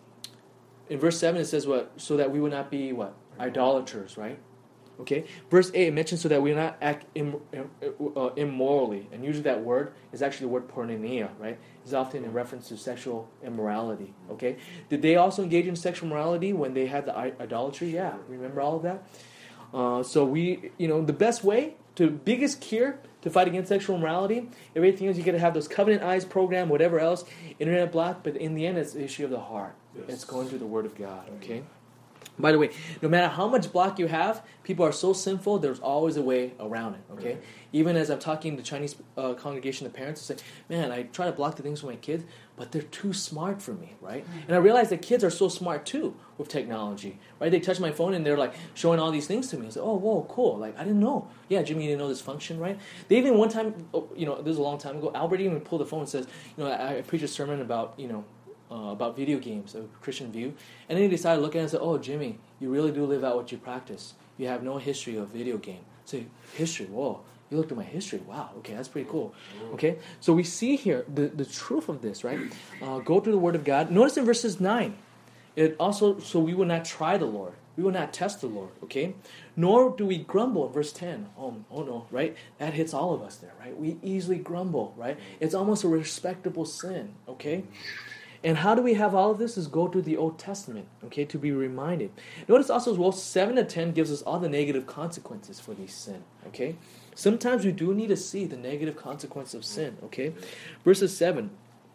In verse seven, it says what? So that we would not be what? Idolaters, right? Okay. Verse eight, it mentions so that we not act Im- uh, immorally. And usually that word is actually the word porneia, right? It's often in reference to sexual immorality. Okay. Did they also engage in sexual morality when they had the I- idolatry? Yeah. Remember all of that? Uh, so we, you know, the best way, to biggest cure to fight against sexual immorality, everything is you got to have those covenant eyes program, whatever else, internet block, but in the end it's the issue of the heart. Yes. It's going through the Word of God, okay? By the way, no matter how much block you have, people are so sinful, there's always a way around it, okay? Right. Even as I'm talking to the Chinese uh, congregation, the parents say, man, I try to block the things for my kids, but they're too smart for me, right? And I realize that kids are so smart too with technology, right? They touch my phone and they're like showing all these things to me. I say, oh, whoa, cool. Like, I didn't know. Yeah, Jimmy, you didn't know this function, right? They even one time, you know, this is a long time ago, Albert even pulled the phone and says, you know, I, I preached a sermon about, you know, Uh, about video games, a Christian view. And then he decided to look at it and say, oh, Jimmy, you really do live out what you practice. You have no history of video game. Say, history, whoa, you looked at my history. Wow, okay, that's pretty cool. Okay, so we see here the, the truth of this, right? Uh, go through the Word of God. Notice in verses nine, it also, so we will not try the Lord. We will not test the Lord, okay? Nor do we grumble in verse ten. Oh, oh no, right? That hits all of us there, right? We easily grumble, right? It's almost a respectable sin, okay? And how do we have all of this? Is go to the Old Testament, okay, to be reminded. Notice also as well, seven to ten gives us all the negative consequences for these sin, okay? Sometimes we do need to see the negative consequence of sin, okay? Verses seven,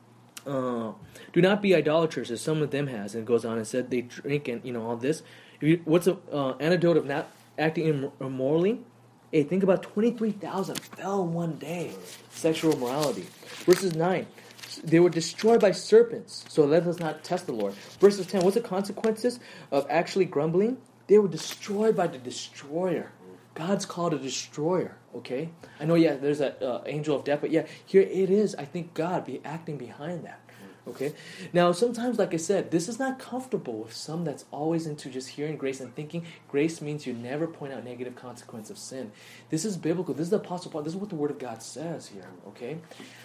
uh, do not be idolaters, as some of them has, and it goes on and said they drink and, you know, all this. If you, what's an uh, antidote of not acting imm- immorally? Hey, think about twenty-three thousand fell in one day. Sexual immorality. Verses nine. They were destroyed by serpents, so let us not test the Lord. Verses ten, what's the consequences of actually grumbling? They were destroyed by the destroyer. God's called a destroyer, okay? I know, yeah, there's that uh, angel of death, but yeah, here it is, I think, God be acting behind that, okay? Now, sometimes, like I said, this is not comfortable with some that's always into just hearing grace and thinking grace means you never point out negative consequence of sin. This is biblical. This is the Apostle Paul. This is what the Word of God says here, okay?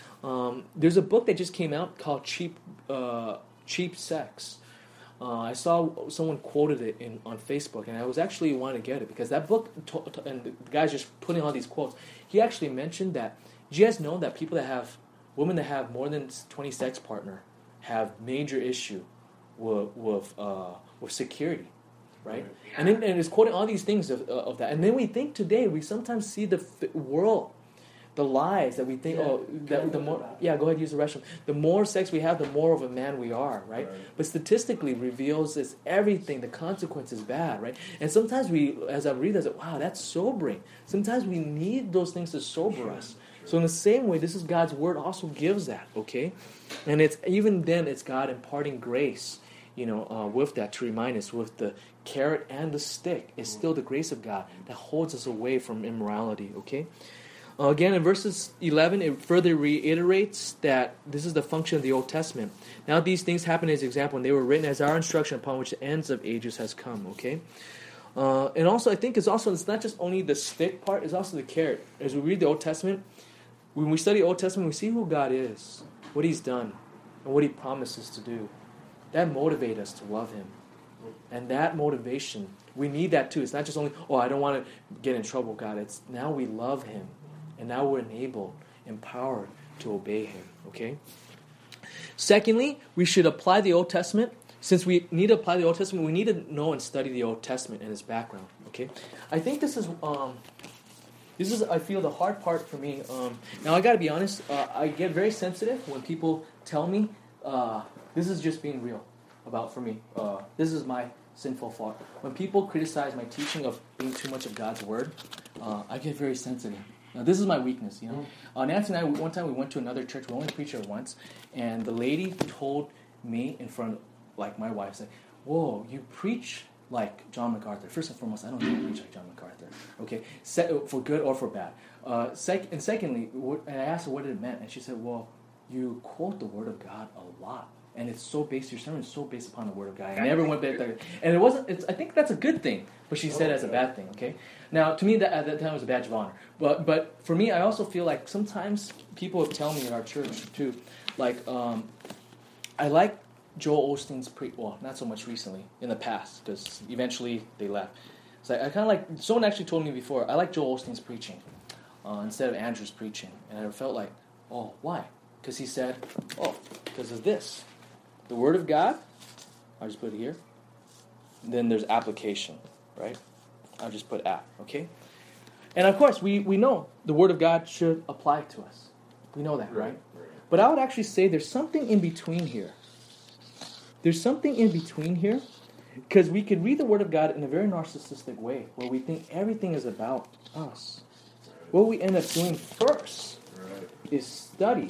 Um, there's a book that just came out called Cheap uh, Cheap Sex. Uh, I saw someone quoted it in on Facebook, and I was actually wanting to get it because that book, to, to, and the guy's just putting all these quotes. He actually mentioned that, do you guys know that people that have, women that have more than twenty sex partner have major issue with with, uh, with security, right? Yeah. And then, and it's quoting all these things of, uh, of that. And then we think today, we sometimes see the f- world, the lies that we think, yeah. oh, that the more, yeah, go ahead, use the restroom. The more sex we have, the more of a man we are, right? right. But statistically reveals this everything, the consequence is bad, right? And sometimes we, as I read this, wow, that's sobering. Sometimes we need those things to sober us. So in the same way, this is God's word also gives that, okay? And it's even then, it's God imparting grace, you know, uh, with that to remind us, with the carrot and the stick, it's still the grace of God that holds us away from immorality, okay? Uh, again, in verses eleven, it further reiterates that this is the function of the Old Testament. Now these things happen as example, and they were written as our instruction upon which the ends of ages has come, okay? Uh, and also, I think it's also, it's not just only the stick part, it's also the carrot. As we read the Old Testament, when we study the Old Testament, we see who God is, what He's done, and what He promises to do. That motivates us to love Him. And that motivation, we need that too. It's not just only, oh, I don't want to get in trouble, God. It's now we love Him. And now we're enabled, empowered to obey Him, okay? Secondly, we should apply the Old Testament. Since we need to apply the Old Testament, we need to know and study the Old Testament and its background, okay? I think this is, um, this is, I feel, the hard part for me. Um, now, I got to be honest, uh, I get very sensitive when people tell me, uh, this is just being real about for me. Uh, this is my sinful fault. When people criticize my teaching of being too much of God's Word, uh, I get very sensitive. Now, this is my weakness, you know. Uh, Nancy and I, one time we went to another church. We only preached there once, and the lady told me in front of, like, my wife, said, whoa, you preach like John MacArthur. First and foremost, I don't even preach like John MacArthur. Okay, Se- for good or for bad. Uh, sec- and secondly, what, and I asked her what it meant, and she said, well, you quote the Word of God a lot. And it's so based, your sermon is so based upon the Word of God. I never went back there. And it wasn't, it's, I think that's a good thing, but she said as a bad thing, okay? Now, to me, that at that time it was a badge of honor. But but for me, I also feel like sometimes people tell me in our church, too, like, um, I like Joel Osteen's pre, well, not so much recently, in the past, because eventually they left. So I, I kind of like, someone actually told me before, I like Joel Osteen's preaching uh, instead of Andrew's preaching. And I felt like, oh, why? Because he said, oh, because of this. The Word of God, I'll just put it here. Then there's application, right? I'll just put app, okay? And of course, we, we know the Word of God should apply to us. We know that, right? But I would actually say there's something in between here. There's something in between here, because we could read the Word of God in a very narcissistic way, where we think everything is about us. What we end up doing first is study.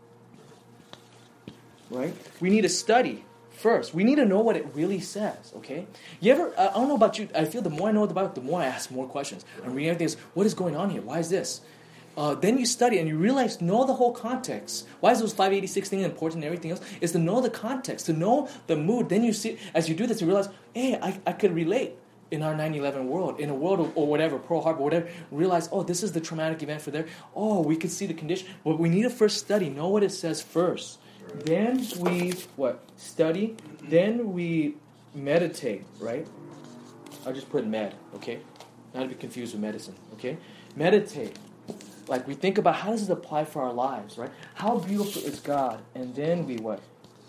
Right? We need to study first. We need to know what it really says, okay? You ever, I don't know about you, I feel the more I know about it, the more I ask more questions. I'm reading everything, what is going on here? Why is this? Uh, then you study and you realize, know the whole context. Why is those five eighty-six things important and everything else? Is to know the context, to know the mood. Then you see, as you do this, you realize, hey, I, I could relate in our nine eleven world, in a world of, or whatever, Pearl Harbor, whatever, realize, oh, this is the traumatic event for there. Oh, we can see the condition. But we need to first study, know what it says first. Then we, what, study. Then we meditate, right? I'll just put med, okay? Not to be confused with medicine, okay? Meditate. Like we think about how does this apply for our lives, right? How beautiful is God? And then we what?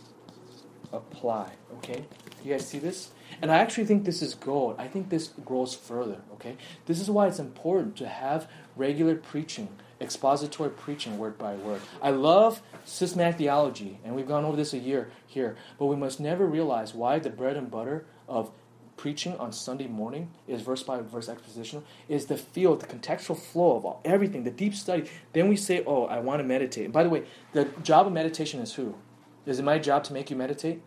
Apply, okay? You guys see this? And I actually think this is gold. I think this grows further, okay? This is why it's important to have regular preaching, expository preaching word by word. I love systematic theology, and we've gone over this a year here, but we must never realize why the bread and butter of preaching on Sunday morning is verse by verse expositional, is the feel, the contextual flow of all, everything, the deep study. Then we say, oh, I want to meditate. And by the way, the job of meditation is who? Is it my job to make you meditate?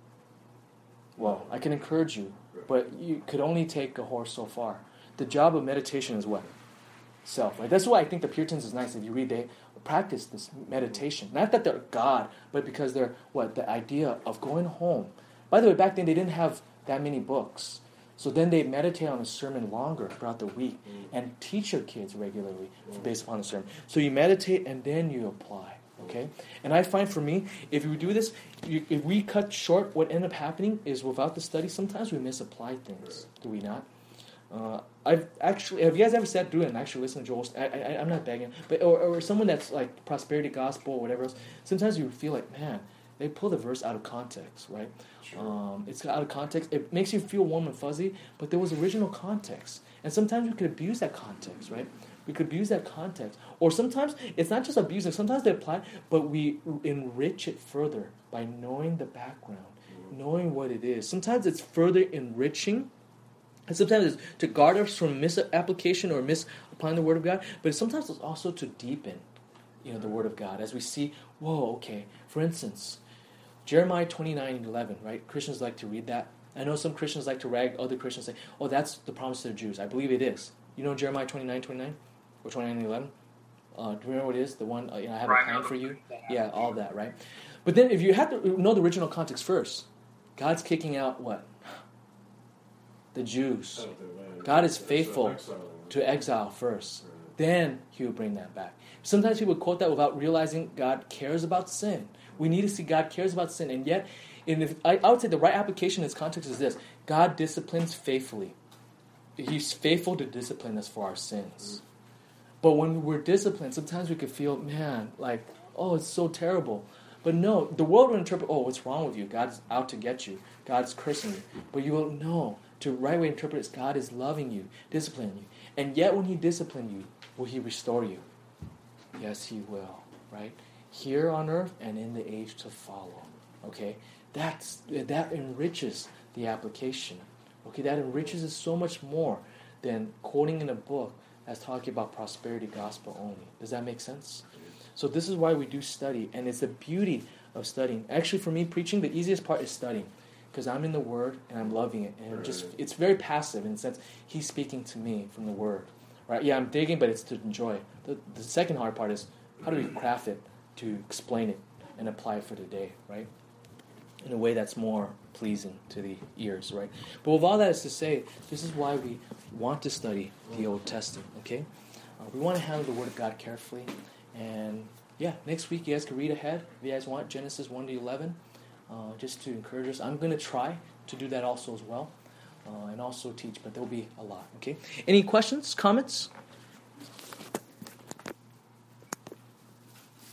Well, I can encourage you, but you could only take a horse so far. The job of meditation is what? Self. Right? That's why I think the Puritans is nice. If you read, they practice this meditation. Not that they're God, but because they're, what? The idea of going home. By the way, back then they didn't have that many books. So then they meditate on a sermon longer throughout the week and teach your kids regularly based upon the sermon. So you meditate and then you apply. Okay? And I find for me, if you do this, you, if we cut short, what ends up happening is without the study, sometimes we misapply things. Do we not? Uh, I've actually, have you guys ever sat through and actually listened to Joel? I, I, I'm not begging, but or, or someone that's like prosperity gospel or whatever else. Sometimes you feel like, man, they pull the verse out of context, right? Sure. Um, it's out of context. It makes you feel warm and fuzzy, but there was original context, and sometimes we could abuse that context, right? We could abuse that context, or sometimes it's not just abusing. Sometimes they apply, but we enrich it further by knowing the background, knowing what it is. Sometimes it's further enriching. And sometimes it's to guard us from misapplication or misapplying the Word of God, but sometimes it's also to deepen, you know, the Word of God. As we see, whoa, okay, for instance, Jeremiah twenty-nine eleven, right? Christians like to read that. I know some Christians like to rag other Christians and say, oh, that's the promise to the Jews. I believe it is. You know Jeremiah twenty-nine twenty-nine or twenty-nine eleven? Uh, do you remember what it is? The one, uh, you know, I have a plan for you. Yeah, all that, right? But then if you have to know the original context first, God's kicking out what? The Jews. God is faithful to exile first. Then he will bring that back. Sometimes people quote that without realizing God cares about sin. We need to see God cares about sin. And yet, in if, I, I would say the right application in this context is this. God disciplines faithfully. He's faithful to discipline us for our sins. But when we're disciplined, sometimes we could feel, man, like, oh, it's so terrible. But no, the world will interpret, oh, what's wrong with you? God's out to get you. God's cursing you. But you will know. To right way interpret is God is loving you, disciplining you. And yet when he disciplines you, will he restore you? Yes, he will, right? Here on earth and in the age to follow. Okay? That's that enriches the application. Okay, that enriches it so much more than quoting in a book as talking about prosperity gospel only. Does that make sense? So this is why we do study, and it's the beauty of studying. Actually, for me, preaching, the easiest part is studying. because I'm in the Word and I'm loving it, and it just it's very passive in the sense He's speaking to me from the Word, right? Yeah, I'm digging, but it's to enjoy. The, the second hard part is how do we craft it to explain it and apply it for today, right? In a way that's more pleasing to the ears, right? But with all that is to say, this is why we want to study the Old Testament, okay? Uh, we want to handle the Word of God carefully, and yeah, next week you guys can read ahead if you guys want, Genesis one to eleven, uh, just to encourage us. I'm going to try to do that also as well, uh, and also teach, but there'll be a lot, okay? Any questions, comments?